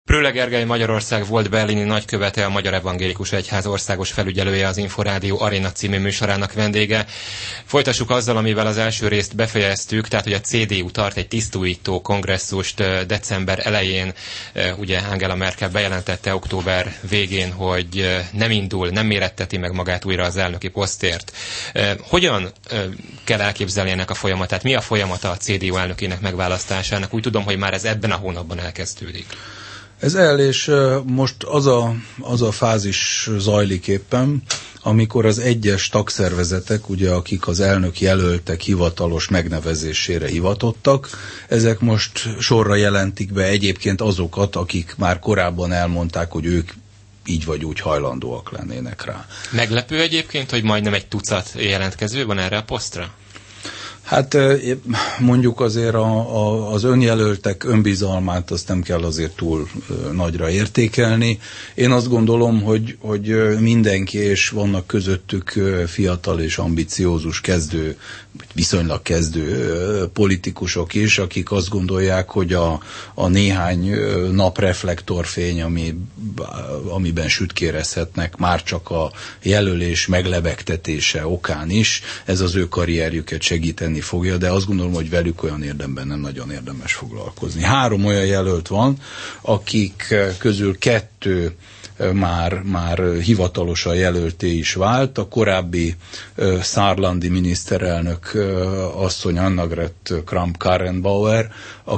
Prölle Gergely Magyarország volt berlini nagykövete, a Magyar Evangélikus Egyház országos felügyelője, az Inforádió Aréna című műsorának vendége. Folytassuk azzal, amivel az első részt befejeztük, tehát hogy a CDU tart egy tisztújító kongresszust december elején. Ugye Angela Merkel bejelentette október végén, hogy nem méretteti meg magát újra az elnöki posztért. Hogyan kell elképzelni ennek a folyamatát? Mi a folyamata a CDU elnökének megválasztásának? Úgy tudom, hogy már ez ebben a hónapban elkezdődik. Ez és most az a fázis zajlik éppen, amikor az egyes tagszervezetek, ugye, akik az elnök jelöltek hivatalos megnevezésére hivatottak, ezek most sorra jelentik be egyébként azokat, akik már korábban elmondták, hogy ők így vagy úgy hajlandóak lennének rá. Meglepő egyébként, hogy majdnem egy tucat jelentkező van erre a posztra? Hát mondjuk azért az önjelöltek önbizalmát azt nem kell azért túl nagyra értékelni. Én azt gondolom, hogy mindenki, és vannak közöttük fiatal és ambiciózus viszonylag kezdő politikusok is, akik azt gondolják, hogy a néhány nap reflektorfény, amiben sütkérezhetnek, már csak a jelölés meglebegtetése okán is, ez az ő karrierjüket segíteni fogja, de azt gondolom, hogy velük olyan érdemben nem nagyon érdemes foglalkozni. 3 olyan jelölt van, akik közül 2 már hivatalosan jelölté is vált. A korábbi szárlandi miniszterelnök asszony Annegret Kramp-Karrenbauer,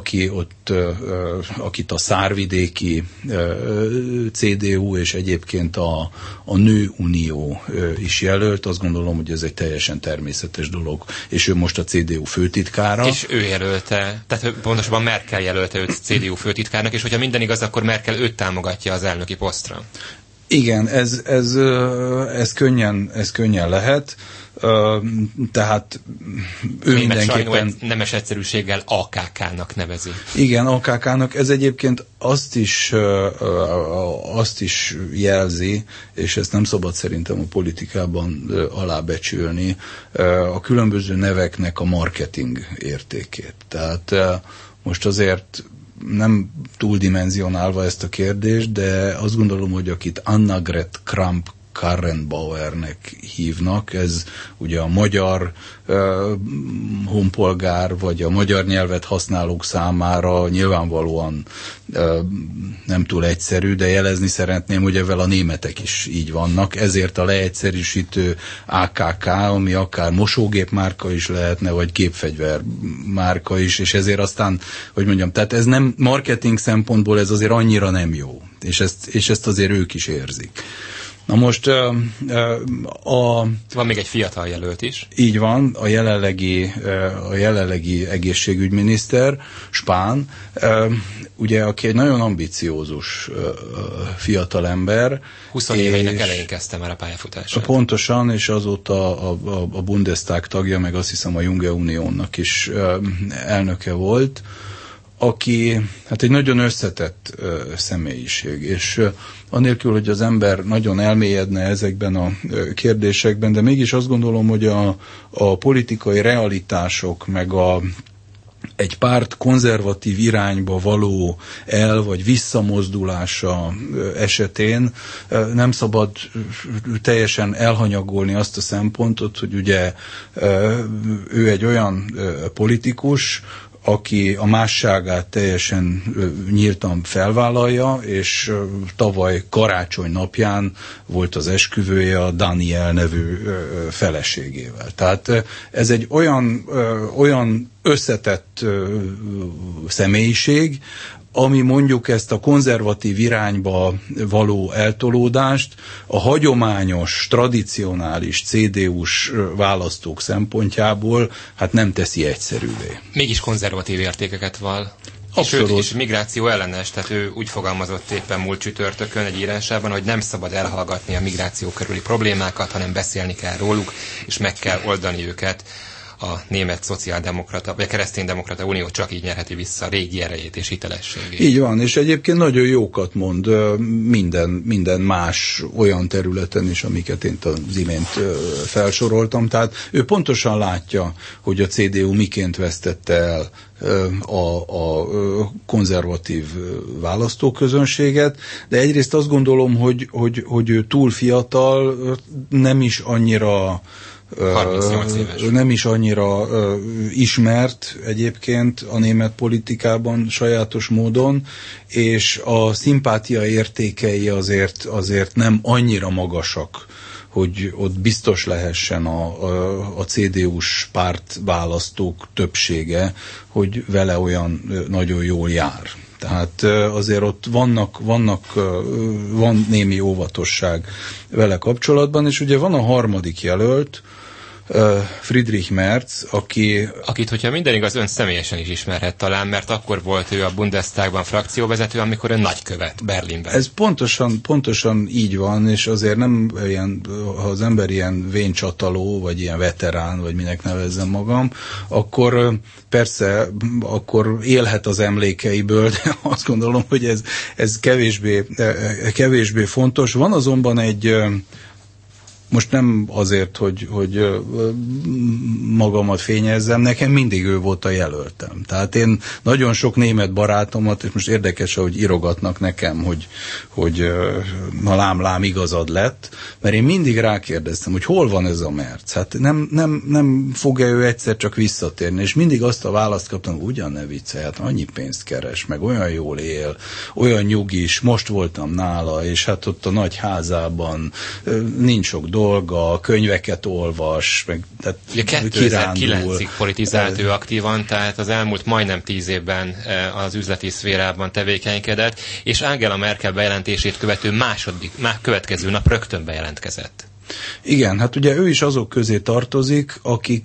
akit a szárvidéki CDU és egyébként a Nőunió is jelölt. Azt gondolom, hogy ez egy teljesen természetes dolog, és ő most a CDU főtitkára. És ő jelölte, tehát pontosabban Merkel jelölte őt CDU főtitkárnak, és hogyha minden igaz, akkor Merkel őt támogatja az elnöki posztra. Igen, ez könnyen lehet. Tehát ő mindenképpen... nemes egyszerűséggel AKK-nak nevezi. Igen, AKK-nak. Ez egyébként azt is jelzi, és ezt nem szabad szerintem a politikában alábecsülni, a különböző neveknek a marketing értékét. Tehát most azért nem túldimenzionálva ezt a kérdést, de azt gondolom, hogy akit Annegret Kramp-Karrenbauernek hívnak, ez ugye a magyar honpolgár, vagy a magyar nyelvet használók számára nyilvánvalóan nem túl egyszerű, de jelezni szeretném, hogy ezzel a németek is így vannak, ezért a leegyszerűsítő AKK, ami akár mosógép márka is lehetne, vagy gépfegyver márka is, és ezért aztán, hogy mondjam, tehát ez nem marketing szempontból ez azért annyira nem jó, és ezt azért ők is érzik. Na most van még egy fiatal jelölt is. Így van, a jelenlegi egészségügyminiszter, Spahn, ugye, aki egy nagyon ambiciózus fiatal ember. 20 éveinek elején kezdte már a pályafutását. Pontosan, és azóta a Bundestag tagja, meg azt hiszem a Junge Uniónak is elnöke volt, aki hát egy nagyon összetett személyiség, és anélkül, hogy az ember nagyon elmélyedne ezekben a kérdésekben, de mégis azt gondolom, hogy a politikai realitások, meg egy párt konzervatív irányba való vagy visszamozdulása esetén nem szabad teljesen elhanyagolni azt a szempontot, hogy ugye ő egy olyan politikus, aki a másságát teljesen nyíltan felvállalja, és tavaly karácsony napján volt az esküvője a Daniel nevű feleségével. Tehát ez egy olyan összetett személyiség, ami mondjuk ezt a konzervatív irányba való eltolódást a hagyományos, tradicionális CDU-s választók szempontjából hát nem teszi egyszerűvé. Mégis konzervatív értékeket vall. Abszolút. És migráció ellenes, tehát ő úgy fogalmazott éppen múlt csütörtökön egy írásában, hogy nem szabad elhallgatni a migráció körüli problémákat, hanem beszélni kell róluk, és meg kell oldani őket. a német szociáldemokrata, vagy a kereszténydemokrata unió csak így nyerheti vissza a régi erejét és hitelességét. Így van, és egyébként nagyon jókat mond minden más olyan területen is, amiket én az imént felsoroltam. Tehát ő pontosan látja, hogy a CDU miként vesztette el a konzervatív választóközönséget, de egyrészt azt gondolom, hogy ő túl fiatal, nem is annyira 38 éves. Nem is annyira ismert egyébként a német politikában sajátos módon, és a szimpátia értékei azért nem annyira magasak, hogy ott biztos lehessen a CDU-s pártválasztók többsége, hogy vele olyan nagyon jól jár. Tehát azért ott van némi óvatosság vele kapcsolatban, és ugye van a harmadik jelölt, Friedrich Merz, akit, hogyha minden igaz, ön személyesen is ismerhet talán, mert akkor volt ő a Bundestagban frakcióvezető, amikor ön nagykövet Berlinben. Ez pontosan így van, és azért nem ilyen, ha az ember ilyen véncsataló, vagy ilyen veterán, vagy minek nevezzem magam, akkor persze, akkor élhet az emlékeiből, de azt gondolom, hogy ez kevésbé fontos. Van azonban egy most nem azért, hogy magamat fényezzem, nekem mindig ő volt a jelöltem. Tehát én nagyon sok német barátomat, és most érdekes, hogy írogatnak nekem, hogy na lám igazad lett, mert én mindig rákérdeztem, hogy hol van ez a Merz. Hát nem fog-e ő egyszer csak visszatérni, és mindig azt a választ kaptam, hogy ugyan ne viccelj, hát annyi pénzt keres, meg olyan jól él, olyan nyugis, most voltam nála, és hát ott a nagy házában nincs sok dolga, könyveket olvas, meg tehát ugye 2009-ig politizált ő aktívan, tehát az elmúlt majdnem 10 évben az üzleti szférában tevékenykedett, és Angela Merkel bejelentését következő nap rögtön bejelentkezett. Igen, hát ugye ő is azok közé tartozik, akik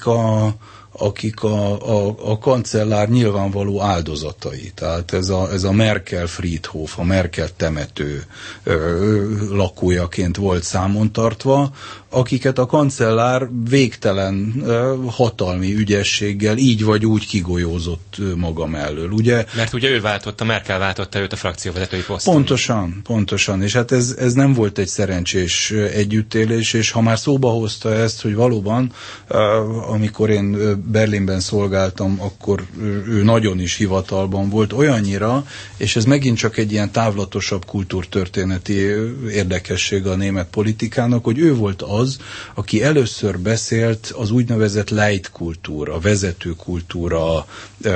a kancellár nyilvánvaló áldozatai. Tehát ez a Merkel Friedhof, a Merkel temető lakójaként volt számon tartva, akiket a kancellár végtelen hatalmi ügyességgel így vagy úgy kigolyózott maga mellől, ugye? Mert ugye Merkel váltotta őt a frakcióvezetői poszton. Pontosan, és hát ez nem volt egy szerencsés együttélés, és ha már szóba hozta ezt, hogy valóban, amikor én Berlinben szolgáltam, akkor ő nagyon is hivatalban volt, olyannyira, és ez megint csak egy ilyen távlatosabb kultúrtörténeti érdekesség a német politikának, hogy ő volt az, aki először beszélt az úgynevezett Leitkultúra, a vezetőkultúra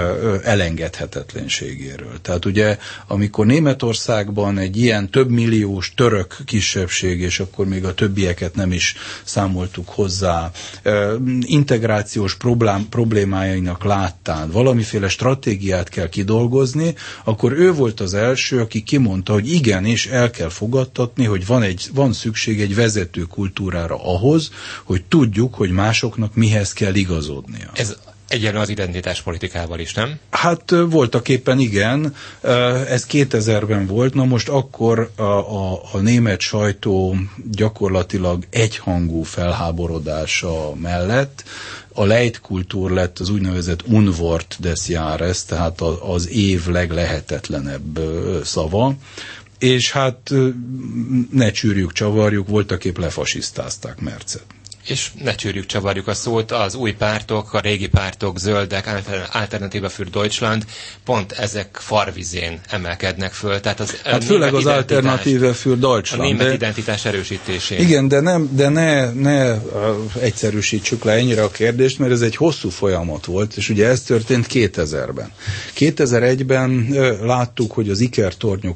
elengedhetetlenségéről. Tehát ugye, amikor Németországban egy ilyen több milliós török kisebbség, és akkor még a többieket nem is számoltuk hozzá, integrációs problémáinak láttán valamiféle stratégiát kell kidolgozni, akkor ő volt az első, aki kimondta, hogy igenis el kell fogadtatni, hogy van szükség egy vezető kultúrára ahhoz, hogy tudjuk, hogy másoknak mihez kell igazodnia. Ez egyenlő az identitáspolitikával is, nem? Hát voltaképpen igen, ez 2000-ben volt, na most akkor a német sajtó gyakorlatilag egyhangú felháborodása mellett a Leitkultur lett az úgynevezett Unwort des Jahres, tehát az év leglehetetlenebb szava, és hát ne csűrjük, csavarjuk, voltaképp lefasisztázták Merzet. És ne csűrjük, csavarjuk a szót, az új pártok, a régi pártok, zöldek, Alternative für Deutschland, pont ezek farvizén emelkednek föl. Tehát hát főleg az Alternative für Deutschland. A német identitás erősítésén. Igen, de ne egyszerűsítsük le ennyire a kérdést, mert ez egy hosszú folyamat volt, és ugye ez történt 2000-ben. 2001-ben láttuk, hogy az ikertornyok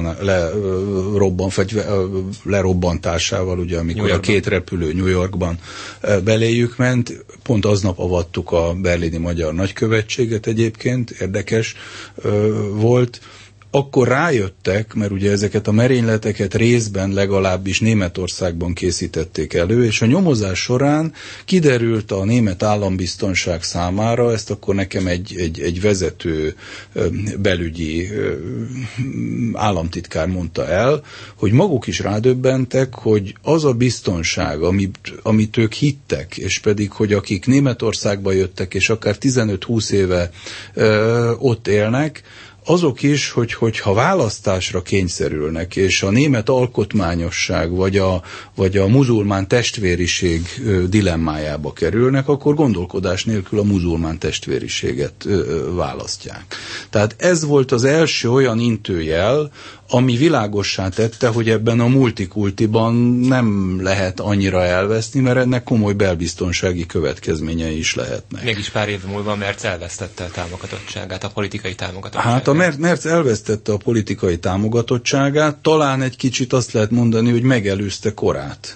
lerobbantásával, ugye, amikor a két repülő New Yorkban beléjük ment, pont aznap avattuk a berlini magyar nagykövetséget egyébként, érdekes volt. akkor rájöttek, mert ugye ezeket a merényleteket részben legalábbis Németországban készítették elő, és a nyomozás során kiderült a német állambiztonság számára, ezt akkor nekem egy vezető belügyi államtitkár mondta el, hogy maguk is rádöbbentek, hogy az a biztonság, amit ők hittek, és pedig, hogy akik Németországba jöttek, és akár 15-20 éve ott élnek, azok is, hogyha választásra kényszerülnek, és a német alkotmányosság vagy a muzulmán testvériség dilemmájába kerülnek, akkor gondolkodás nélkül a muzulmán testvériséget választják. Tehát ez volt az első olyan intőjel, ami világossá tette, hogy ebben a multikultiban nem lehet annyira elveszni, mert ennek komoly belbiztonsági következményei is lehetnek. Mégis pár év múlva Merz elvesztette a támogatottságát, a politikai támogatottságát. Hát a Merz elvesztette a politikai támogatottságát, talán egy kicsit azt lehet mondani, hogy megelőzte korát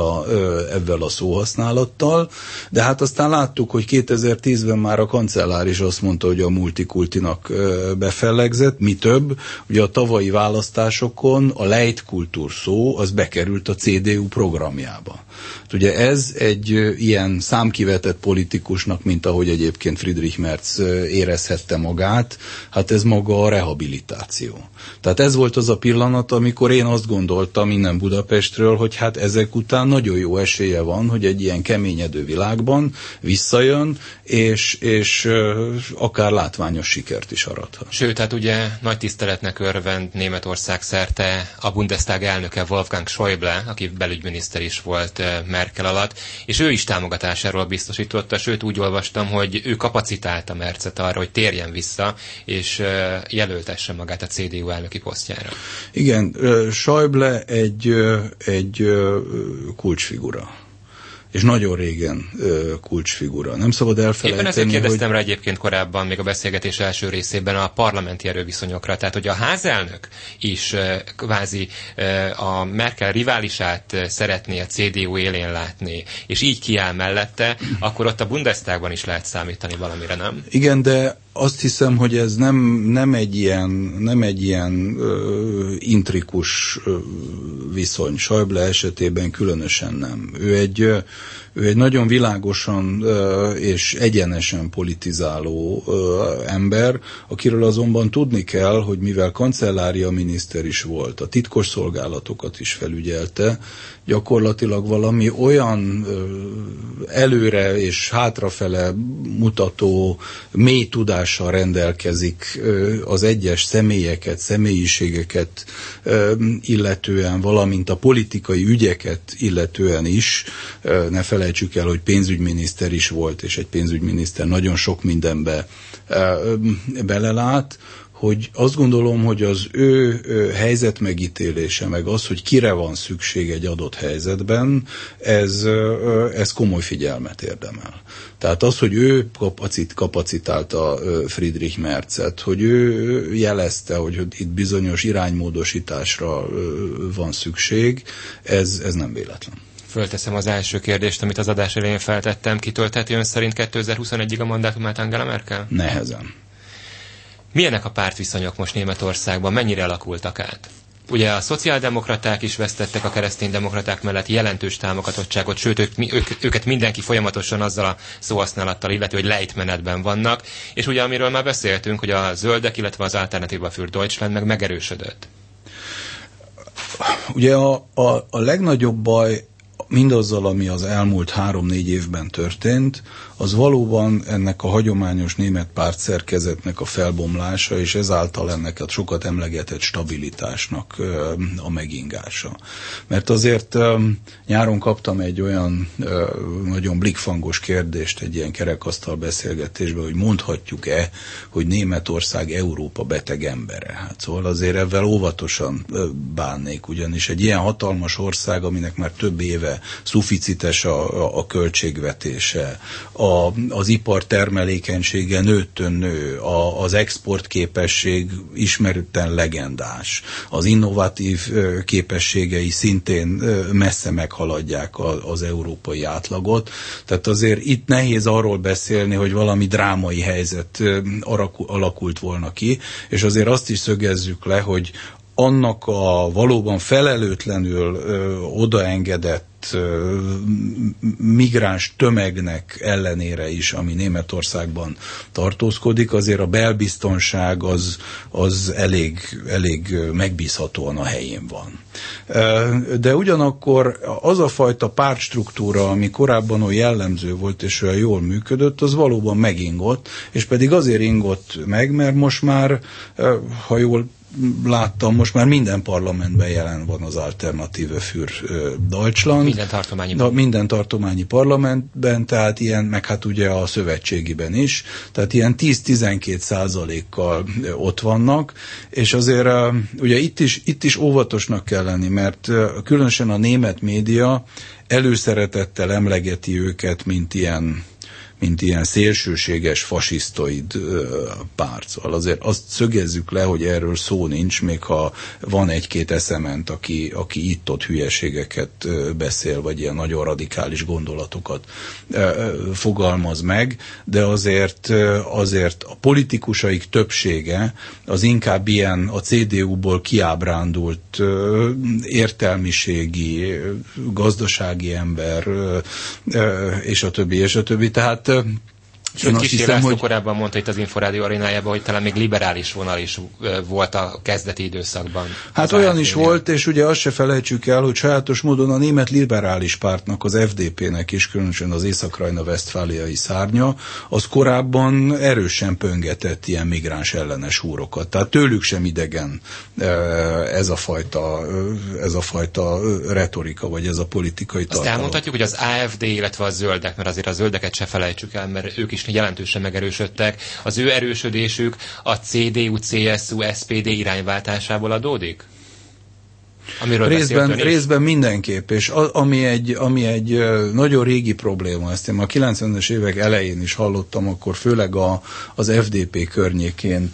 ezzel a szóhasználattal, de hát aztán láttuk, hogy 2010-ben már a kancellár is azt mondta, hogy a multikultinak befellegzett, mi több, ugye a tavalyi választásokon a Leitkultur szó az bekerült a CDU programjába. Ugye ez egy ilyen számkivetett politikusnak, mint ahogy egyébként Friedrich Merz érezhette magát, hát ez maga a rehabilitáció. Tehát ez volt az a pillanat, amikor én azt gondoltam innen Budapestről, hogy hát ezek után nagyon jó esélye van, hogy egy ilyen keményedő világban visszajön, és akár látványos sikert is arathat. Sőt, hát ugye nagy tiszteletnek örvend Németország szerte a Bundestag elnöke Wolfgang Schäuble, aki belügyminiszter is volt Merkel alatt, és ő is támogatásáról biztosította, sőt úgy olvastam, hogy ő kapacitálta Merzet arra, hogy térjen vissza, és jelöltesse magát a CDU elnöki posztjára. Igen, Schäuble egy kulcsfigura. És nagyon régen kulcsfigura. Nem szabad elfelejteni, éppen ezért kérdeztem rá egyébként korábban, még a beszélgetés első részében a parlamenti erőviszonyokra, tehát hogy a házelnök is kvázi a Merkel riválisát szeretné a CDU élén látni, és így kiáll mellette, akkor ott a Bundestagban is lehet számítani valamire, nem? Igen, de azt hiszem, hogy ez nem egy ilyen intrikus viszony. Schäuble esetében különösen nem. Ő egy nagyon világosan és egyenesen politizáló ember, akiről azonban tudni kell, hogy mivel kancellária miniszter is volt, a titkos szolgálatokat is felügyelte, gyakorlatilag valami olyan előre és hátrafele mutató mély tudással rendelkezik az egyes személyeket, személyiségeket illetően, valamint a politikai ügyeket illetően is. Ne felejtsük el, hogy pénzügyminiszter is volt, és egy pénzügyminiszter nagyon sok mindenbe belelát, hogy azt gondolom, hogy az ő helyzet megítélése, meg az, hogy kire van szükség egy adott helyzetben, ez komoly figyelmet érdemel. Tehát az, hogy ő kapacitálta Friedrich Merzet, hogy ő jelezte, hogy itt bizonyos iránymódosításra van szükség, ez nem véletlen. Fölteszem az első kérdést, amit az adás elején feltettem. Kitöltheti ön szerint 2021-ig a mandátumát Angela Merkel? Nehezen. Milyenek a pártviszonyok most Németországban? Mennyire alakultak át? Ugye a szociáldemokraták is vesztettek a kereszténydemokraták mellett jelentős támogatottságot, sőt őket mindenki folyamatosan azzal a szóhasználattal illeti, hogy lejtmenetben vannak, és ugye amiről már beszéltünk, hogy a zöldek, illetve az Alternative für Deutschland meg megerősödött. Ugye a legnagyobb baj mindazzal, ami az elmúlt 3-4 évben történt, az valóban ennek a hagyományos német pártszerkezetnek a felbomlása, és ezáltal ennek a sokat emlegetett stabilitásnak a megingása. Mert azért nyáron kaptam egy olyan nagyon blikfangos kérdést egy ilyen kerekasztal beszélgetésben, hogy mondhatjuk-e, hogy Németország Európa beteg embere. Hát szóval azért ezzel óvatosan bánnék, ugyanis egy ilyen hatalmas ország, aminek már több éve termelése, szuficites a költségvetése, az ipar termelékenysége nőttön nő, az exportképesség ismerten legendás, az innovatív képességei szintén messze meghaladják az európai átlagot. Tehát azért itt nehéz arról beszélni, hogy valami drámai helyzet alakult volna ki, és azért azt is szögezzük le, hogy annak a valóban felelőtlenül odaengedett migráns tömegnek ellenére is, ami Németországban tartózkodik, azért a belbiztonság az elég megbízhatóan a helyén van. De ugyanakkor az a fajta pártstruktúra, ami korábban olyan jellemző volt és olyan jól működött, az valóban megingott, és pedig azért ingott meg, mert most már, ha jól láttam, most már minden parlamentben jelen van az Alternative für Deutschland. Minden tartományi parlamentben, tehát ilyen, meg hát ugye a szövetségiben is, tehát ilyen 10-12%-kal ott vannak, és azért ugye itt is óvatosnak kell lenni, mert különösen a német média előszeretettel emlegeti őket, mint ilyen szélsőséges, fasisztoid párt. Szóval azért azt szögezzük le, hogy erről szó nincs, még ha van egy-két eszement, aki itt-ott hülyeségeket beszél, vagy ilyen nagyon radikális gondolatokat fogalmaz meg, de azért a politikusaik többsége az inkább ilyen a CDU-ból kiábrándult értelmiségi, gazdasági ember, és a többi. Tehát Sőt, Kissé László korábban mondta itt az Inforádió arénájában, hogy talán még liberális vonal is volt a kezdeti időszakban. Hát olyan is volt, és ugye azt se felejtsük el, hogy sajátos módon a német liberális pártnak, az FDP-nek is, különösen az Észak-Rajna-Vesztfáliai szárnya, az korábban erősen pöngetett ilyen migráns ellenes húrokat. Tehát tőlük sem idegen ez a fajta retorika, vagy ez a politikai tartalom. Azt elmondhatjuk, hogy az AfD, illetve a zöldek, mert azért a zöldeket se felejtsük el, mert ők is jelentősen megerősödtek. Az ő erősödésük a CDU, CSU, SPD irányváltásából adódik? Részben mindenképp, és ami egy nagyon régi probléma, ezt én a 90-es évek elején is hallottam, akkor főleg az FDP környékén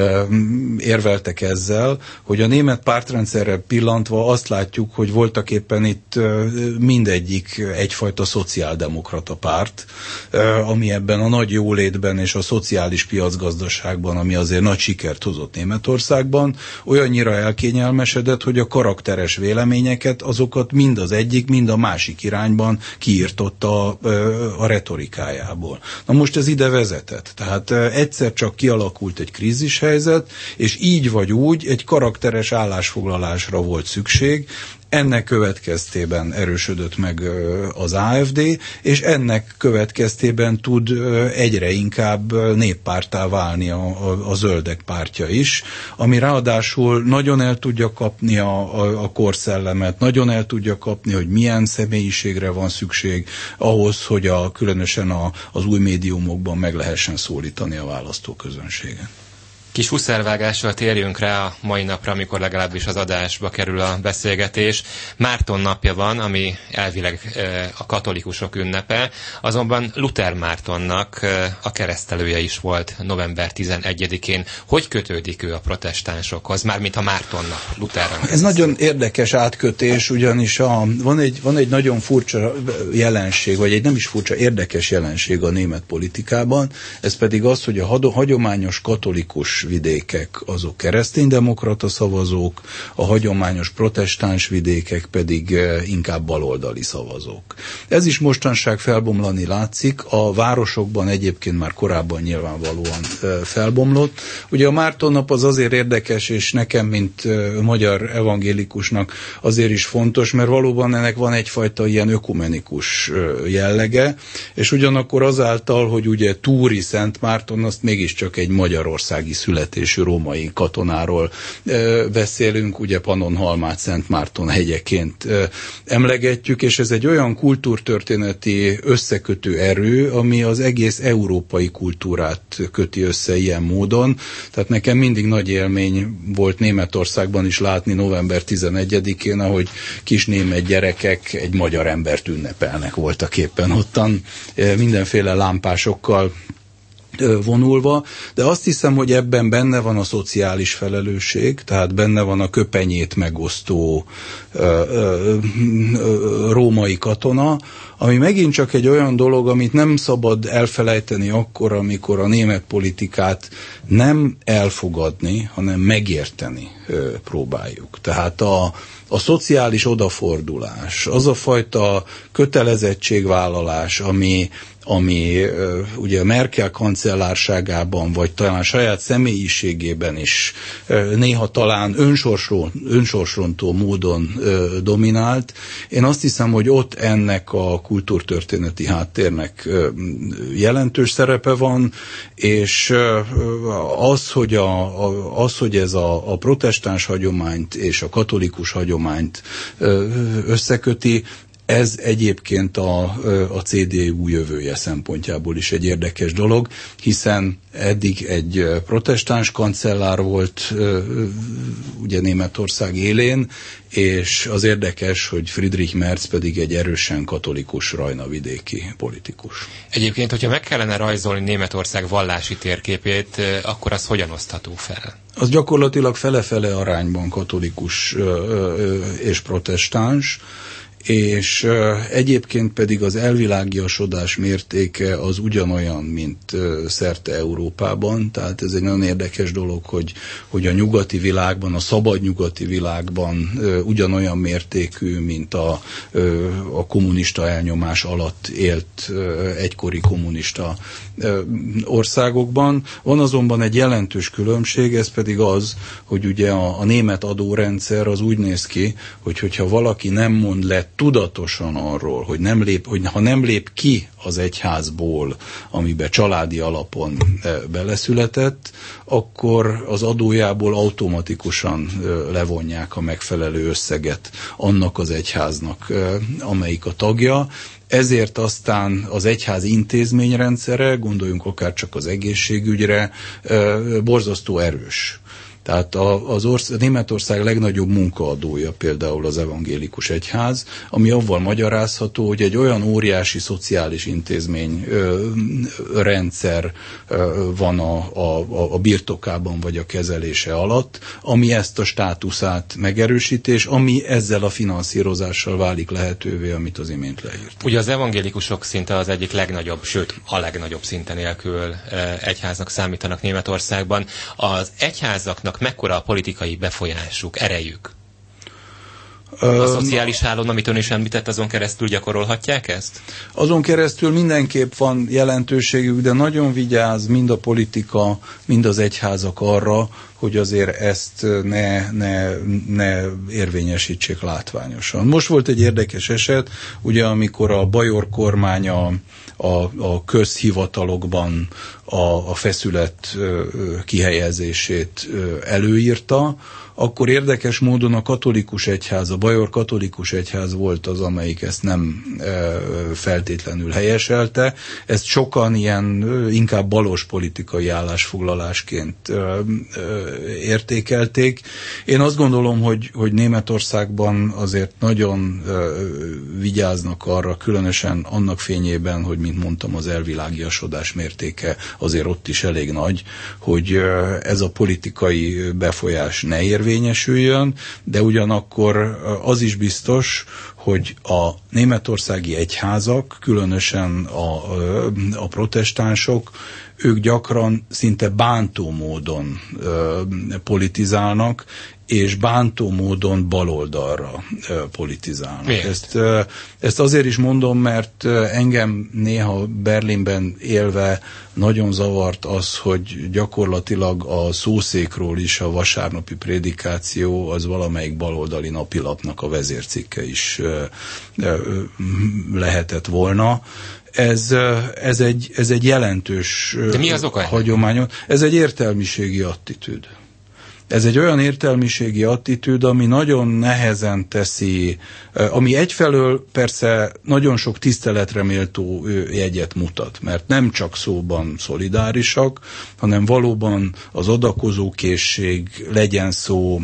érveltek ezzel, hogy a német pártrendszerre pillantva azt látjuk, hogy voltak éppen itt mindegyik egyfajta szociáldemokrata párt, ami ebben a nagy jólétben és a szociális piacgazdaságban, ami azért nagy sikert hozott Németországban, olyannyira elkényelmesedett, hogy a karakteres véleményeket, azokat mind az egyik, mind a másik irányban kiirtotta a retorikájából. Na most ez ide vezetett. Tehát egyszer csak kialakult egy krízis helyzet, és így vagy úgy egy karakteres állásfoglalásra volt szükség. Ennek következtében erősödött meg az AfD, és ennek következtében tud egyre inkább néppárttá válni a zöldek pártja is, ami ráadásul nagyon el tudja kapni a korszellemet, nagyon el tudja kapni, hogy milyen személyiségre van szükség ahhoz, hogy különösen az új médiumokban meg lehessen szólítani a választóközönséget. Kis fuszárvágással térjünk rá a mai napra, amikor legalábbis az adásba kerül a beszélgetés. Márton napja van, ami elvileg a katolikusok ünnepe, azonban Luther Mártonnak a keresztelője is volt november 11-én. Hogy kötődik ő a protestánsokhoz, mármint a Mártonnak, Luthernek? Ez nagyon érdekes átkötés, ugyanis van egy nagyon furcsa jelenség, vagy egy nem is furcsa, érdekes jelenség a német politikában, ez pedig az, hogy a hagyományos katolikus vidékek azok kereszténydemokrata szavazók, a hagyományos protestáns vidékek pedig inkább baloldali szavazók. Ez is mostanság felbomlani látszik, a városokban egyébként már korábban nyilvánvalóan felbomlott. Ugye a Márton nap az azért érdekes, és nekem, mint magyar evangélikusnak azért is fontos, mert valóban ennek van egyfajta ilyen ökumenikus jellege, és ugyanakkor azáltal, hogy ugye Túri Szent Márton, azt mégiscsak egy magyarországi születésnap születésű római katonáról beszélünk, ugye Pannonhalmát Szent Márton hegyeként emlegetjük, és ez egy olyan kultúrtörténeti összekötő erő, ami az egész európai kultúrát köti össze ilyen módon. Tehát nekem mindig nagy élmény volt Németországban is látni november 11-én, ahogy kis német gyerekek egy magyar embert ünnepelnek voltak éppen ottan, mindenféle lámpásokkal vonulva, de azt hiszem, hogy ebben benne van a szociális felelősség, tehát benne van a köpenyét megosztó római katona, ami megint csak egy olyan dolog, amit nem szabad elfelejteni akkor, amikor a német politikát nem elfogadni, hanem megérteni próbáljuk. Tehát a szociális odafordulás, az a fajta kötelezettségvállalás, ami ugye Merkel kancellárságában, vagy talán saját személyiségében is néha talán önsorsrontó módon dominált. Én azt hiszem, hogy ott ennek a kultúrtörténeti háttérnek jelentős szerepe van, és hogy ez a protestáns hagyományt és a katolikus hagyományt összeköti, ez egyébként a CDU jövője szempontjából is egy érdekes dolog, hiszen eddig egy protestáns kancellár volt ugye Németország élén, és az érdekes, hogy Friedrich Merz pedig egy erősen katolikus rajnavidéki politikus. Egyébként, hogyha meg kellene rajzolni Németország vallási térképét, akkor az hogyan osztható fel? Az gyakorlatilag fele-fele arányban katolikus és protestáns, és egyébként pedig az elvilágiasodás mértéke az ugyanolyan, mint szerte Európában, tehát ez egy nagyon érdekes dolog, hogy a nyugati világban, a szabad nyugati világban ugyanolyan mértékű, mint a kommunista elnyomás alatt élt egykori kommunista országokban. Van azonban egy jelentős különbség, ez pedig az, hogy ugye a német adórendszer az úgy néz ki, hogyha valaki nem mond le tudatosan arról, hogy ha nem lép ki az egyházból, amiben családi alapon beleszületett, akkor az adójából automatikusan levonják a megfelelő összeget annak az egyháznak, amelyik a tagja. Ezért aztán az egyház intézményrendszere, gondoljunk akár csak az egészségügyre, borzasztó erős. Tehát Németország legnagyobb munkaadója például az evangélikus egyház, ami avval magyarázható, hogy egy olyan óriási szociális intézmény rendszer van a birtokában vagy a kezelése alatt, ami ezt a státuszát megerősíti, és ami ezzel a finanszírozással válik lehetővé, amit az imént leírt. Ugye az evangélikusok szinte az egyik legnagyobb, sőt a legnagyobb szinte nélkül egyháznak számítanak Németországban. Az egyházaknak mekkora a politikai befolyásuk, erejük? A szociális hálón, amit ön is említett, azon keresztül gyakorolhatják ezt? Azon keresztül mindenképp van jelentőségük, de nagyon vigyáz mind a politika, mind az egyházak arra, hogy azért ezt ne érvényesítsék látványosan. Most volt egy érdekes eset, ugye amikor a Bajor kormány a közhivatalokban a feszület kihelyezését előírta, akkor érdekes módon a katolikus egyház, a bajor katolikus egyház volt az, amelyik ezt nem feltétlenül helyeselte. Ezt sokan ilyen inkább balos politikai állásfoglalásként értékelték. Én azt gondolom, hogy Németországban azért nagyon vigyáznak arra, különösen annak fényében, hogy mint mondtam, az elvilágiasodás mértéke azért ott is elég nagy, hogy ez a politikai befolyás ne érvényesüljön, de ugyanakkor az is biztos, hogy a németországi egyházak, különösen a protestánsok, ők gyakran szinte bántó módon politizálnak, és bántó módon baloldalra politizálnak. Ezt azért is mondom, mert engem néha Berlinben élve nagyon zavart az, hogy gyakorlatilag a szószékról is a vasárnapi prédikáció az valamelyik baloldali napilapnak a vezércikke is lehetett volna. Ez egy jelentős hagyományon. Ez egy értelmiségi attitűd. Ez egy olyan értelmiségi attitűd, ami nagyon nehezen teszi, ami egyfelől persze nagyon sok tiszteletre méltó jegyet mutat, mert nem csak szóban szolidárisak, hanem valóban az adakozókészség, legyen szó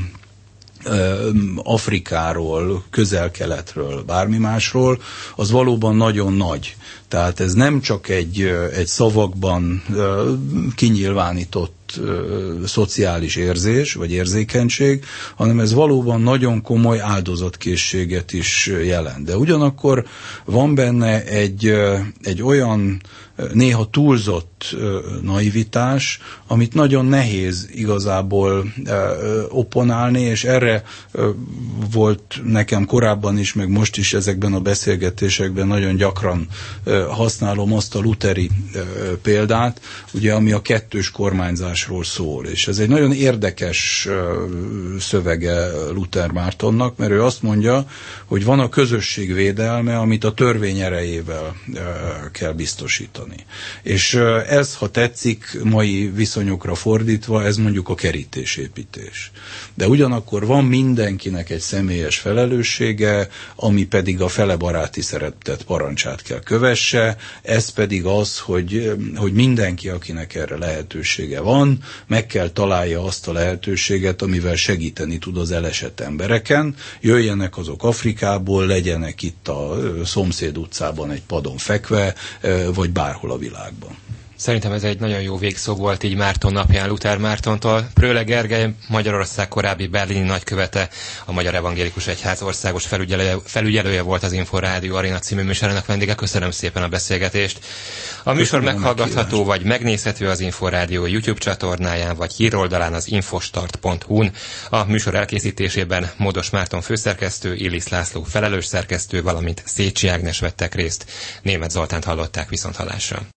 Afrikáról, Közel-Keletről, bármi másról, az valóban nagyon nagy. Tehát ez nem csak egy szavakban kinyilvánított szociális érzés, vagy érzékenység, hanem ez valóban nagyon komoly áldozatkészséget is jelent. De ugyanakkor van benne egy olyan néha túlzott naivitás, amit nagyon nehéz igazából opponálni, és erre volt nekem korábban is, meg most is ezekben a beszélgetésekben nagyon gyakran használom azt a lutheri példát, ugye, ami a kettős kormányzásról szól. És ez egy nagyon érdekes szövege Luther Mártonnak, mert ő azt mondja, hogy van a közösség védelme, amit a törvény erejével kell biztosítani. És ez, ha tetszik, mai viszonyokra fordítva, ez mondjuk a kerítésépítés. De ugyanakkor van mindenkinek egy személyes felelőssége, ami pedig a fele baráti szeretet parancsát kell kövesse, ez pedig az, hogy mindenki, akinek erre lehetősége van, meg kell találja azt a lehetőséget, amivel segíteni tud az elesett embereken, jöjjenek azok Afrikából, legyenek itt a szomszéd utcában egy padon fekve, vagy bárhol a világban. Szerintem ez egy nagyon jó végszó volt így Márton napján Luther Mártontól. Pröle Gergely, Magyarország korábbi berlini nagykövete, a Magyar Evangélikus Egyház országos felügyelője volt az Inforádió Aréna című műsorának vendége. Köszönöm szépen a beszélgetést. A műsor meghallgatható vagy megnézhető az Inforádió YouTube csatornáján, vagy híroldalán az infostart.hu-n. A műsor elkészítésében Módos Márton főszerkesztő, Illis László felelős szerkesztő, valamint Szécsi Ágnes vettek részt. Németh Zoltánt hallották, viszonthallásra.